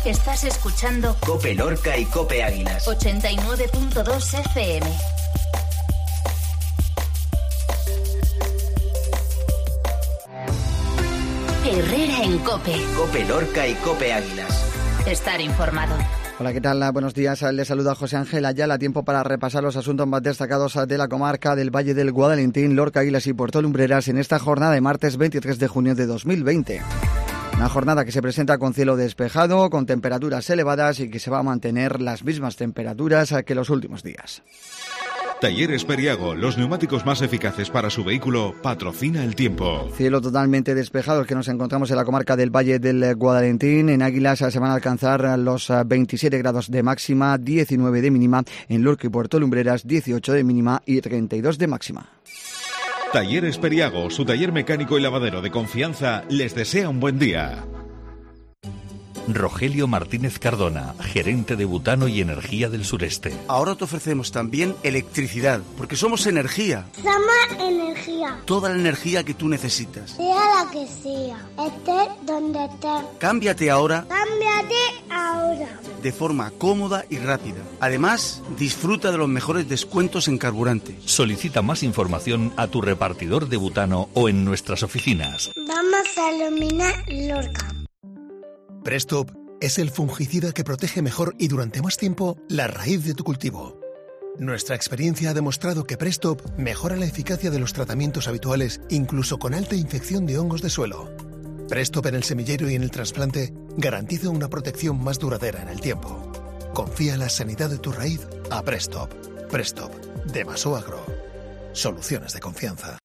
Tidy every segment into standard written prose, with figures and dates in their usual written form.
Estás escuchando COPE Lorca y COPE Águilas. 89.2 FM. Herrera en COPE. COPE Lorca y COPE Águilas. Estar informado. Hola, ¿qué tal? Buenos días. Les saluda José Ángel Ayala. Tiempo para repasar los asuntos más destacados de la comarca del Valle del Guadalentín, Lorca, Águilas y Puerto Lumbreras en esta jornada de martes 23 de junio de 2020. Una jornada que se presenta con cielo despejado, con temperaturas elevadas y que se va a mantener las mismas temperaturas que los últimos días. Talleres Periago, los neumáticos más eficaces para su vehículo, patrocina el tiempo. Cielo totalmente despejado, el que nos encontramos en la comarca del Valle del Guadalentín. En Águilas se van a alcanzar los 27 grados de máxima, 19 de mínima. En Lorca y Puerto Lumbreras, 18 de mínima y 32 de máxima. Talleres Periago, su taller mecánico y lavadero de confianza, les desea un buen día. Rogelio Martínez Cardona, gerente de Butano y Energía del Sureste. Ahora te ofrecemos también electricidad, porque somos energía. Somos energía. Toda la energía que tú necesitas. Sea la que sea, estés donde estés. Cámbiate ahora. Cámbiate ahora. De forma cómoda y rápida. Además, disfruta de los mejores descuentos en carburante. Solicita más información a tu repartidor de butano o en nuestras oficinas. Vamos a iluminar Lorca. Prestop es el fungicida que protege mejor y durante más tiempo la raíz de tu cultivo. Nuestra experiencia ha demostrado que Prestop mejora la eficacia de los tratamientos habituales, incluso con alta infección de hongos de suelo. Prestop en el semillero y en el trasplante garantiza una protección más duradera en el tiempo. Confía en la sanidad de tu raíz a Prestop. Prestop, de Maso Agro. Soluciones de confianza.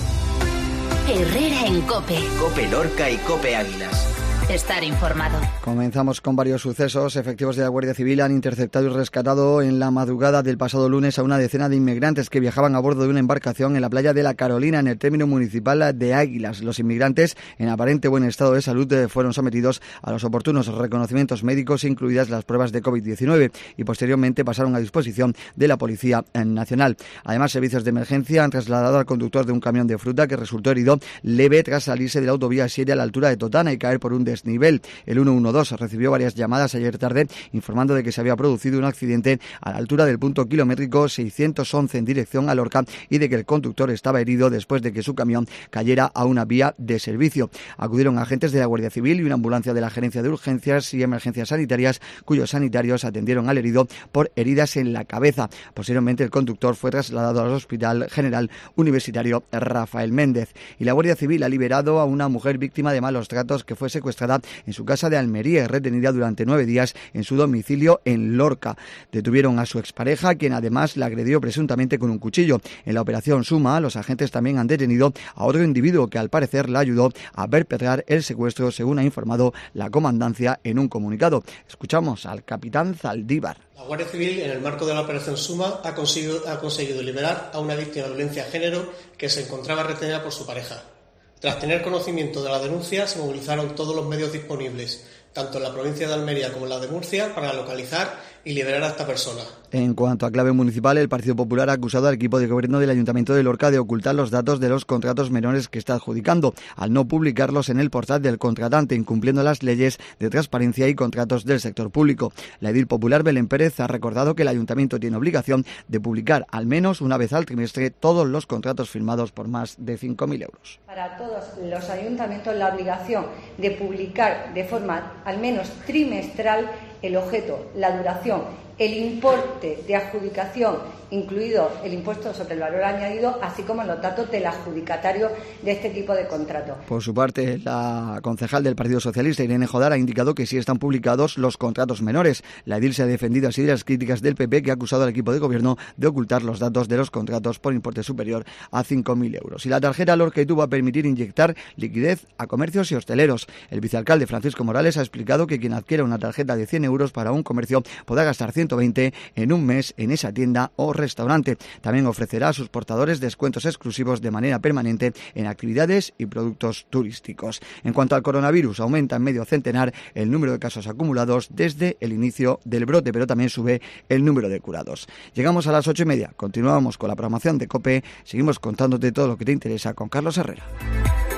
Herrera en COPE. COPE Lorca y COPE Águilas. Estar informado. Comenzamos con varios sucesos. Efectivos de la Guardia Civil han interceptado y rescatado en la madrugada del pasado lunes a una decena de inmigrantes que viajaban a bordo de una embarcación en la playa de La Carolina, en el término municipal de Águilas. Los inmigrantes, en aparente buen estado de salud, fueron sometidos a los oportunos reconocimientos médicos, incluidas las pruebas de COVID-19, y posteriormente pasaron a disposición de la Policía Nacional. Además, servicios de emergencia han trasladado al conductor de un camión de fruta que resultó herido leve tras salirse de la autovía 7 a la altura de Totana y caer por un desnivel. El 112 recibió varias llamadas ayer tarde informando de que se había producido un accidente a la altura del punto kilométrico 611 en dirección a Lorca y de que el conductor estaba herido después de que su camión cayera a una vía de servicio. Acudieron agentes de la Guardia Civil y una ambulancia de la Gerencia de Urgencias y Emergencias Sanitarias, cuyos sanitarios atendieron al herido por heridas en la cabeza. Posteriormente, el conductor fue trasladado al Hospital General Universitario Rafael Méndez. Y la Guardia Civil ha liberado a una mujer víctima de malos tratos que fue secuestrada en su casa de Almería y retenida durante 9 días en su domicilio en Lorca. Detuvieron a su expareja, quien además la agredió presuntamente con un cuchillo. En la operación Suma, los agentes también han detenido a otro individuo que al parecer la ayudó a perpetrar el secuestro, según ha informado la comandancia en un comunicado. Escuchamos al capitán Zaldívar. La Guardia Civil, en el marco de la operación Suma, ha conseguido liberar a una víctima de violencia de género que se encontraba retenida por su pareja. Tras tener conocimiento de la denuncia, se movilizaron todos los medios disponibles, tanto en la provincia de Almería como en la de Murcia, para localizar y liberar a esta persona. En cuanto a clave municipal, el Partido Popular ha acusado al equipo de gobierno del Ayuntamiento de Lorca de ocultar los datos de los contratos menores que está adjudicando, al no publicarlos en el portal del contratante, incumpliendo las leyes de transparencia y contratos del sector público. La edil popular Belén Pérez ha recordado que el Ayuntamiento tiene obligación de publicar al menos una vez al trimestre todos los contratos firmados por más de 5.000 euros. Para todos los ayuntamientos, la obligación de publicar de forma al menos trimestral el objeto, la duración, el importe de adjudicación, incluido el impuesto sobre el valor añadido, así como los datos del adjudicatario de este tipo de contrato. Por su parte, la concejal del Partido Socialista, Irene Jodar, ha indicado que sí están publicados los contratos menores. La edil se ha defendido así de las críticas del PP, que ha acusado al equipo de gobierno de ocultar los datos de los contratos por importe superior a 5.000 euros. Y la tarjeta Lorca y Tú va a permitir inyectar liquidez a comercios y hosteleros. El vicealcalde Francisco Morales ha explicado que quien adquiera una tarjeta de 100 euros para un comercio podrá gastar 120 en un mes en esa tienda o restaurante. También ofrecerá a sus portadores descuentos exclusivos de manera permanente en actividades y productos turísticos. En cuanto al coronavirus, aumenta en medio centenar el número de casos acumulados desde el inicio del brote, pero también sube el número de curados. Llegamos a las 8:30. Continuamos con la programación de COPE. Seguimos contándote todo lo que te interesa con Carlos Herrera.